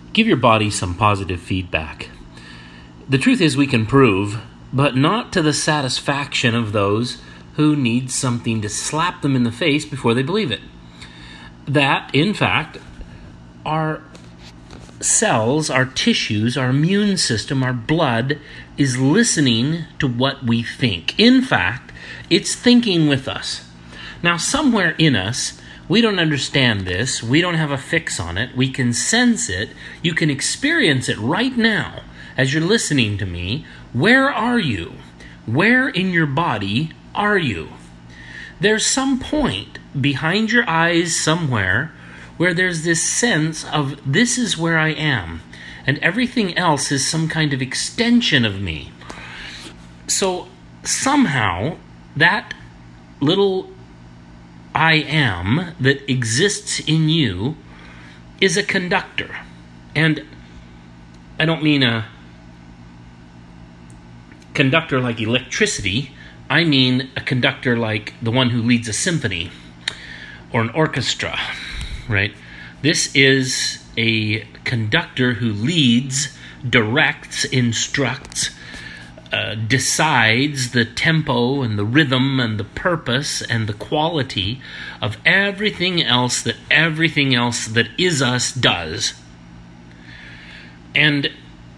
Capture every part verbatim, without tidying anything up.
Give your body some positive feedback. The truth is we can prove, but not to the satisfaction of those who need something to slap them in the face before they believe it. That, in fact, our cells, our tissues, our immune system, our blood is listening to what we think. In fact, it's thinking with us. Now, somewhere in us, we don't understand this. We don't have a fix on it. We can sense it. You can experience it right now as you're listening to me. Where are you? Where in your body are you? There's some point behind your eyes somewhere where there's this sense of this is where I am, and everything else is some kind of extension of me. So somehow that little I am that exists in you is a conductor. And I don't mean a conductor like electricity. I mean a conductor like the one who leads a symphony or an orchestra, right? This is a conductor who leads, directs, instructs, Uh, decides the tempo and the rhythm and the purpose and the quality of everything else that everything else that is us does. And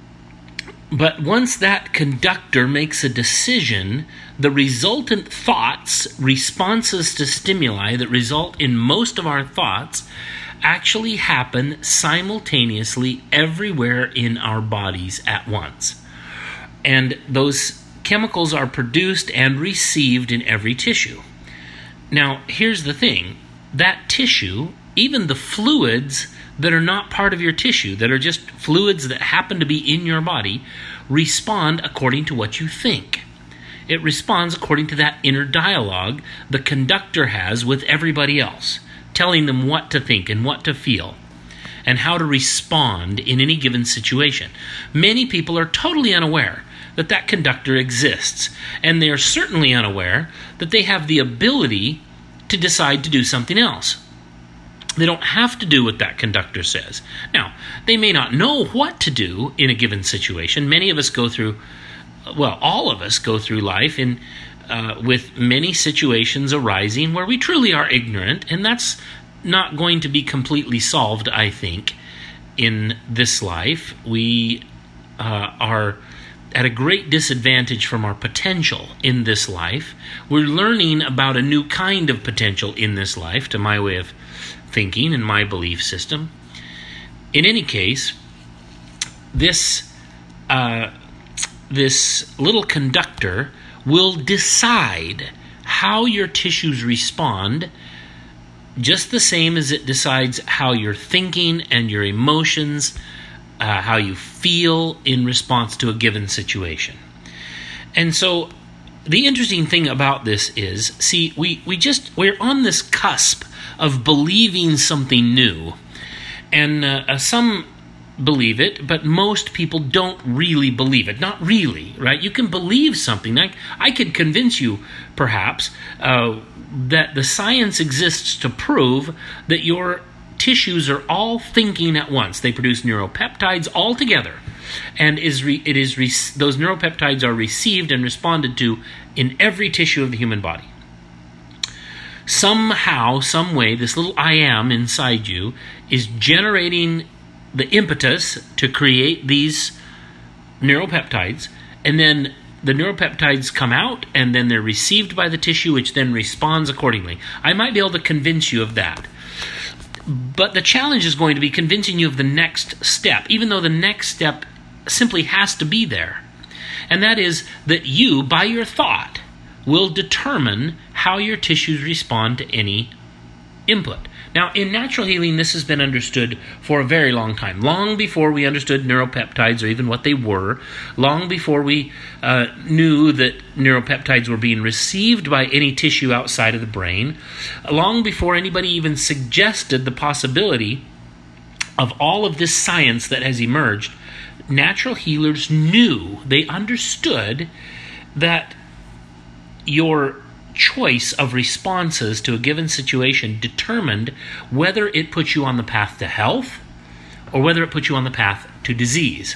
but once that conductor makes a decision, the resultant thoughts, responses to stimuli that result in most of our thoughts actually happen simultaneously everywhere in our bodies at once. And those chemicals are produced and received in every tissue. Now, here's the thing. That tissue, even the fluids that are not part of your tissue, that are just fluids that happen to be in your body, respond according to what you think. It responds according to that inner dialogue the conductor has with everybody else, telling them what to think and what to feel, and how to respond in any given situation. Many people are totally unaware that that conductor exists, and they are certainly unaware that they have the ability to decide to do something else. They don't have to do what that conductor says. Now, they may not know what to do in a given situation. Many of us go through, well, all of us go through life in uh, with many situations arising where we truly are ignorant, and that's not going to be completely solved, I think, in this life. We uh, are at a great disadvantage from our potential in this life. We're learning about a new kind of potential in this life, to my way of thinking and my belief system. In any case, this uh, this little conductor will decide how your tissues respond, just the same as it decides how you're thinking and your emotions, uh, how you feel in response to a given situation. And so the interesting thing about this is, see, we, we just, we're on this cusp of believing something new. And uh, uh, some believe it, but most people don't really believe it. Not really, right? You can believe something. I, I could convince you, perhaps, uh, that the science exists to prove that your tissues are all thinking at once. They produce neuropeptides all together, and is re- it is re- those neuropeptides are received and responded to in every tissue of the human body. Somehow, some way, this little I am inside you is generating the impetus to create these neuropeptides, and then the neuropeptides come out, and then they're received by the tissue, which then responds accordingly. I might be able to convince you of that. But the challenge is going to be convincing you of the next step, even though the next step simply has to be there. And that is that you, by your thought, will determine how your tissues respond to any input. Now, in natural healing, this has been understood for a very long time. Long before we understood neuropeptides or even what they were. Long before we uh, knew that neuropeptides were being received by any tissue outside of the brain. Long before anybody even suggested the possibility of all of this science that has emerged. Natural healers knew, they understood that your choice of responses to a given situation determined whether it puts you on the path to health or whether it puts you on the path to disease.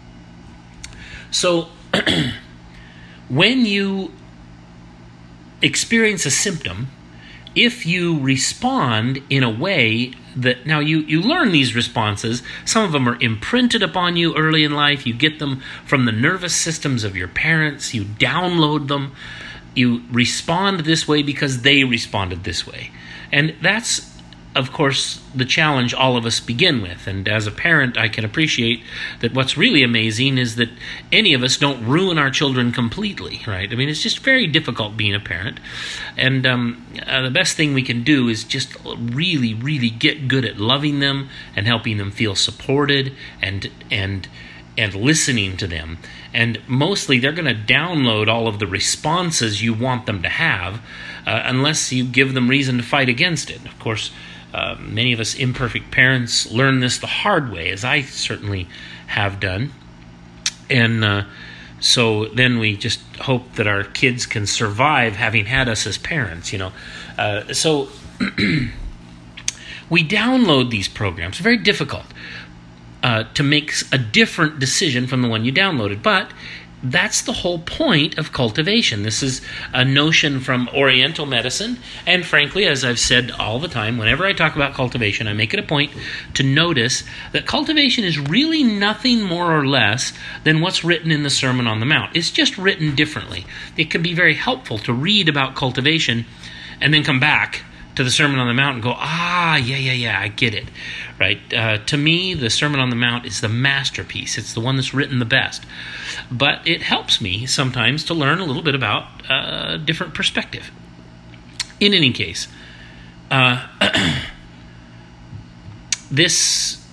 So when you experience a symptom, if you respond in a way that, now you, you learn these responses, some of them are imprinted upon you early in life, you get them from the nervous systems of your parents, you download them, you respond this way because they responded this way. And that's, of course, the challenge all of us begin with. And as a parent, I can appreciate that what's really amazing is that any of us don't ruin our children completely, right? I mean, it's just very difficult being a parent. And um, uh, the best thing we can do is just really, really get good at loving them and helping them feel supported and and and listening to them. And mostly they're going to download all of the responses you want them to have uh, unless you give them reason to fight against it. Of course, uh, many of us imperfect parents learn this the hard way, as I certainly have done. And uh, so then we just hope that our kids can survive having had us as parents, you know. Uh, so we download these programs. Very difficult. Uh, to make a different decision from the one you downloaded. But that's the whole point of cultivation. This is a notion from Oriental medicine. And frankly, as I've said all the time, whenever I talk about cultivation, I make it a point to notice that cultivation is really nothing more or less than what's written in the Sermon on the Mount. It's just written differently. It can be very helpful to read about cultivation and then come back to the Sermon on the Mount and go, ah, yeah, yeah, yeah, I get it, right? Uh, to me, the Sermon on the Mount is the masterpiece. It's the one that's written the best. But it helps me sometimes to learn a little bit about a uh, different perspective. In any case, uh, this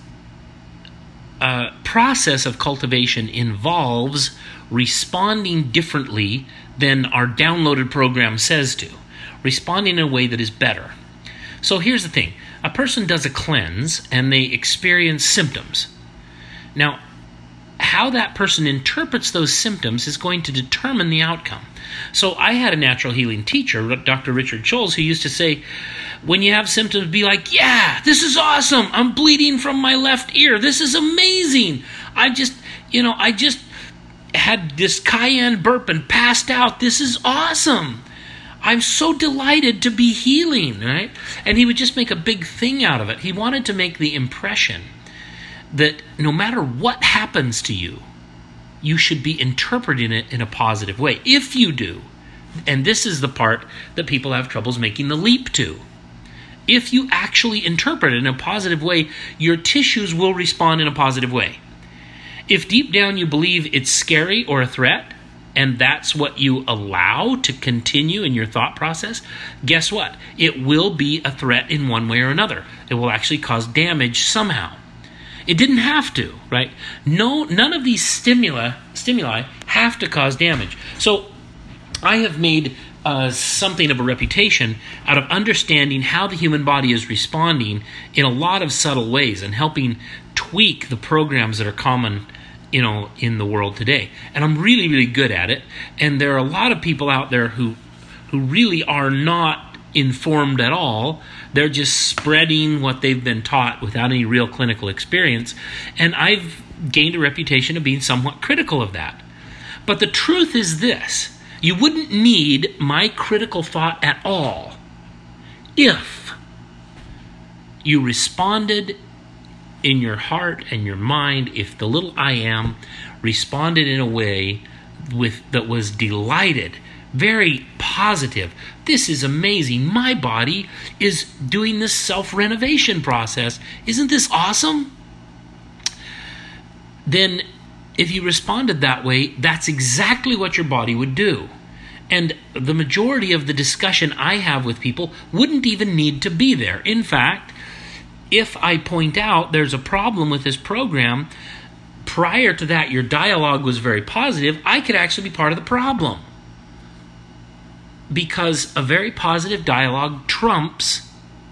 uh, process of cultivation involves responding differently than our downloaded program says to. Responding in a way that is better. So here's the thing. A person does a cleanse and they experience symptoms. Now, how that person interprets those symptoms is going to determine the outcome. So I had a natural healing teacher, Doctor Richard Scholes, who used to say, when you have symptoms, be like, yeah, this is awesome. I'm bleeding from my left ear. This is amazing. I just, you know, I just had this cayenne burp and passed out. This is awesome. I'm so delighted to be healing, right? And he would just make a big thing out of it. He wanted to make the impression that no matter what happens to you, you should be interpreting it in a positive way. If you do, and this is the part that people have troubles making the leap to, if you actually interpret it in a positive way, your tissues will respond in a positive way. If deep down you believe it's scary or a threat, and that's what you allow to continue in your thought process, guess what? It will be a threat in one way or another. It will actually cause damage somehow. It didn't have to, right? No, none of these stimuli, stimuli have to cause damage. So I have made uh, something of a reputation out of understanding how the human body is responding in a lot of subtle ways and helping tweak the programs that are common, you know, in the world today. And I'm really, really good at it. And there are a lot of people out there who who really are not informed at all. They're just spreading what they've been taught without any real clinical experience. And I've gained a reputation of being somewhat critical of that. But the truth is this. You wouldn't need my critical thought at all if you responded in your heart and your mind, if the little I am responded in a way with that was delighted, very positive. This is amazing. My body is doing this self-renovation process. Isn't this awesome? Then if you responded that way, that's exactly what your body would do. And the majority of the discussion I have with people wouldn't even need to be there. In fact, if I point out there's a problem with this program, prior to that your dialogue was very positive, I could actually be part of the problem. Because a very positive dialogue trumps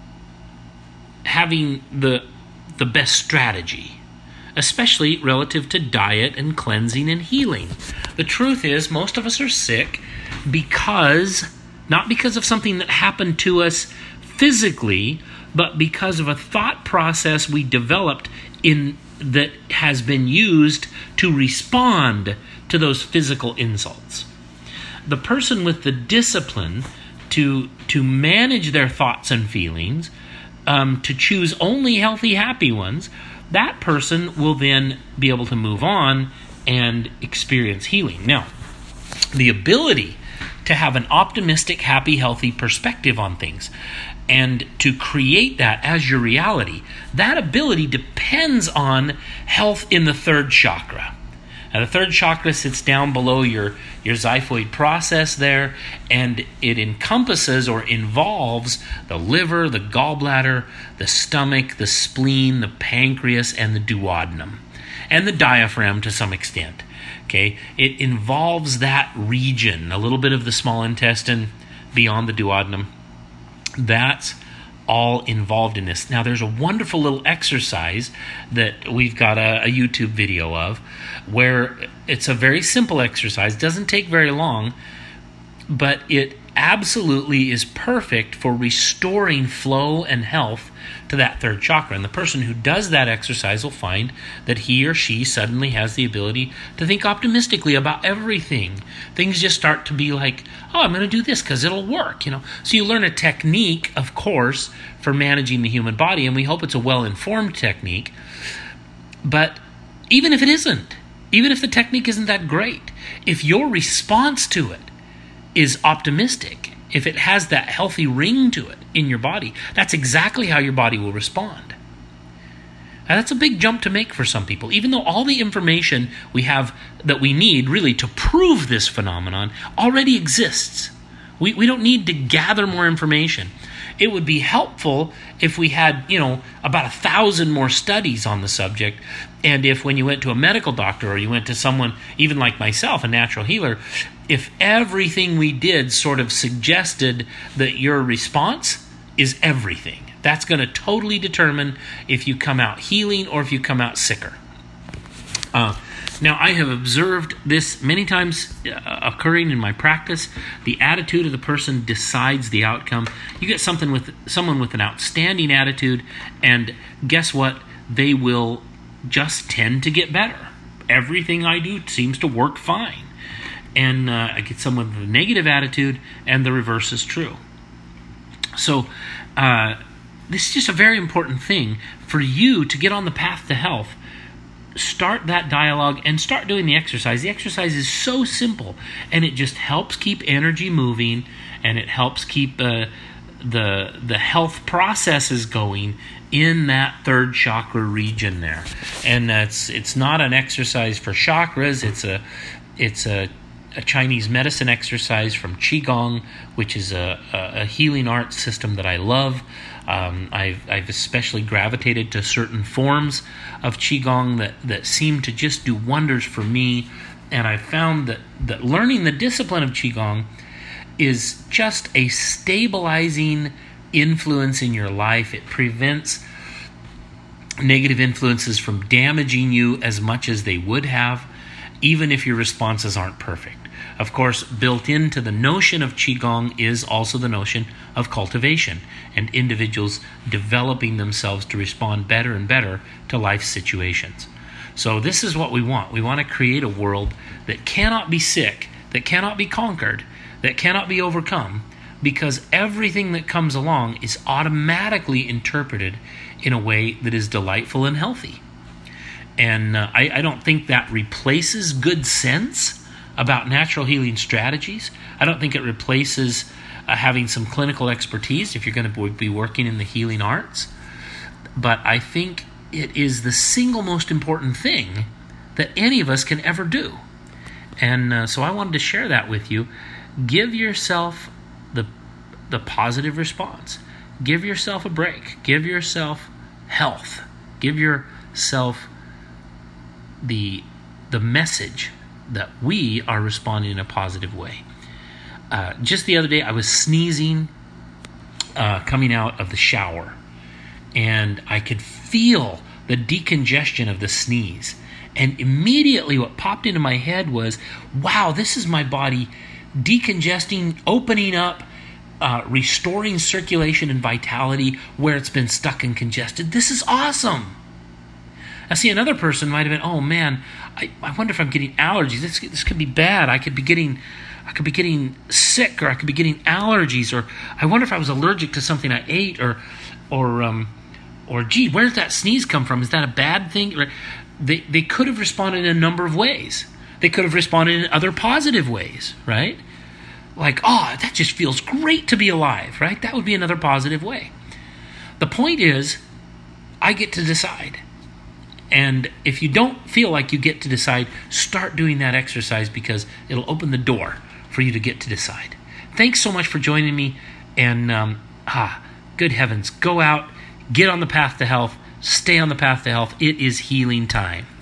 having the the best strategy, especially relative to diet and cleansing and healing. The truth is, most of us are sick because, not because of something that happened to us physically, but because of a thought process we developed in that has been used to respond to those physical insults. The person with the discipline to to manage their thoughts and feelings, um, to choose only healthy, happy ones, that person will then be able to move on and experience healing. Now, the ability to have an optimistic, happy, healthy perspective on things and to create that as your reality, that ability depends on health in the third chakra. Now, the third chakra sits down below your, your xiphoid process there, and it encompasses or involves the liver, the gallbladder, the stomach, the spleen, the pancreas, and the duodenum, and the diaphragm to some extent. Okay, it involves that region, a little bit of the small intestine beyond the duodenum. That's all involved in this. Now, there's a wonderful little exercise that we've got a, a YouTube video of where it's a very simple exercise, doesn't take very long, but it absolutely is perfect for restoring flow and health to that third chakra. And the person who does that exercise will find that he or she suddenly has the ability to think optimistically about everything. Things just start to be like, oh, I'm going to do this because it'll work, you know. So you learn a technique, of course, for managing the human body, and we hope it's a well-informed technique. But even if it isn't, even if the technique isn't that great, if your response to it is optimistic, if it has that healthy ring to it in your body, that's exactly how your body will respond. Now, that's a big jump to make for some people, even though all the information we have that we need really to prove this phenomenon already exists. We, we don't need to gather more information. It would be helpful if we had, you know, about a thousand more studies on the subject, and if when you went to a medical doctor or you went to someone, even like myself, a natural healer, if everything we did sort of suggested that your response is everything. That's going to totally determine if you come out healing or if you come out sicker. Uh, now, I have observed this many times uh, occurring in my practice. The attitude of the person decides the outcome. You get something with someone with an outstanding attitude, and guess what? They will just tend to get better. Everything I do seems to work fine. And uh, I get someone with a negative attitude, and the reverse is true. So, uh, this is just a very important thing for you to get on the path to health. Start that dialogue and start doing the exercise. The exercise is so simple, and it just helps keep energy moving, and it helps keep uh, the the health processes going in that third chakra region there. And that's it's not an exercise for chakras. It's a it's a a Chinese medicine exercise from Qigong, which is a, a, a healing art system that I love. Um, I've, I've especially gravitated to certain forms of Qigong that, that seem to just do wonders for me. And I found that, that learning the discipline of Qigong is just a stabilizing influence in your life. It prevents negative influences from damaging you as much as they would have, even if your responses aren't perfect. Of course, built into the notion of Qigong is also the notion of cultivation and individuals developing themselves to respond better and better to life situations. So this is what we want. We want to create a world that cannot be sick, that cannot be conquered, that cannot be overcome, because everything that comes along is automatically interpreted in a way that is delightful and healthy. And uh, I, I don't think that replaces good sense about natural healing strategies. I don't think it replaces uh, having some clinical expertise if you're going to be working in the healing arts. But I think it is the single most important thing that any of us can ever do. And uh, so I wanted to share that with you. Give yourself the the positive response. Give yourself a break. Give yourself health. Give yourself the the message that we are responding in a positive way. Uh, just the other day, I was sneezing uh, coming out of the shower, and I could feel the decongestion of the sneeze. And immediately what popped into my head was, wow, this is my body decongesting, opening up, uh, restoring circulation and vitality where it's been stuck and congested. This is awesome. I see another person might have been, oh man, I, I wonder if I'm getting allergies. This this could be bad. I could be getting I could be getting sick, or I could be getting allergies, or I wonder if I was allergic to something I ate, or or um or gee, where did that sneeze come from? Is that a bad thing? Or they they could have responded in a number of ways. They could have responded in other positive ways, right? Like, oh, that just feels great to be alive, right? That would be another positive way. The point is, I get to decide. And if you don't feel like you get to decide, start doing that exercise, because it'll open the door for you to get to decide. Thanks so much for joining me. And, um, ah, good heavens, go out, get on the path to health, stay on the path to health. It is healing time.